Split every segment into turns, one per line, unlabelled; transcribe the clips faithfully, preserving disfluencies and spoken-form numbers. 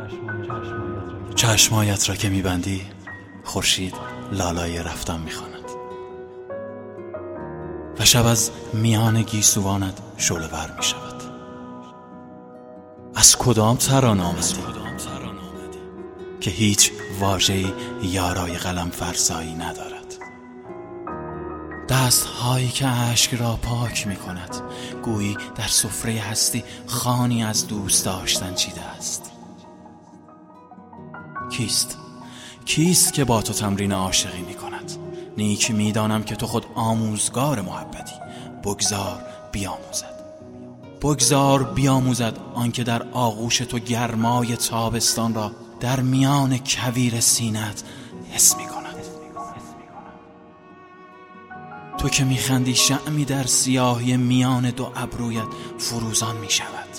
چشمایت را که میبندی خورشید لالای رفتن میخواند و شب از میان گیسوانت شعله ور میشود. از کدام ترانه آمدی که هیچ واژه‌ای یارای قلم فرسایی ندارد؟ دست هایی که اشک را پاک می کند، گویی در سفره هستی خوانی از دوست داشتن چیده است. کیست؟ کیست که با تو تمرین عاشقی می کند؟ نیک می دانم که تو خود آموزگار محبتی. بگذار بیاموزد بگذار بیاموزد آنکه در آغوش تو گرمای تابستان را در میان کویر سینه‌ات حس می کند. تو که میخندی شمعی در سیاهی میان دو ابرویت فروزان می شود.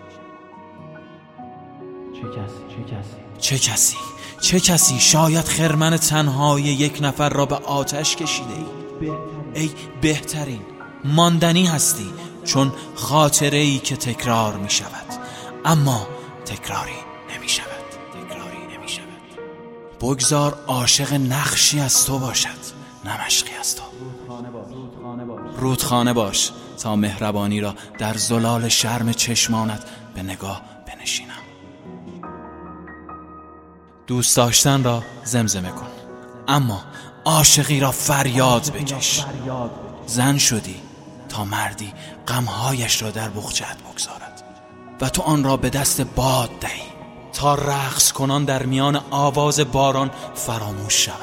چه کسی؟ چه کسی؟
چه کسی؟ چه کسی؟ شاید خرمن تنهای یک نفر را به آتش کشیده ای. ای بهترین ماندنی هستی، چون خاطره ای که تکرار می شود اما تکراری نمی شود. تکراری نمی شود. بگذار عاشق نقشی از تو باشد، نه مشقی از تو. رودخانه باش تا مهربانی را در زلال شرم چشمانت به نگاه بنشینم. دوست داشتن را زمزمه کن اما عاشقی را فریاد بکش. زن شدی تا مردی غمهایش را در بخچه‌ات بگذارد و تو آن را به دست باد دهی تا رقص کنان در میان آواز باران فراموش شود.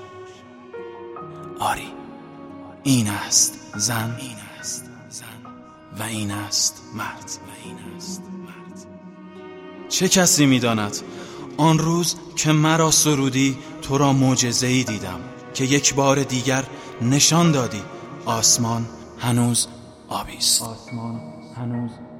آری، این است زن، این است زن و این است مرد و این است مرد. چه کسی می‌داند آن روز که مرا سرودی تو را معجزه‌ای دیدم که یک بار دیگر نشان دادی آسمان هنوز آبی است.
آسمان هنوز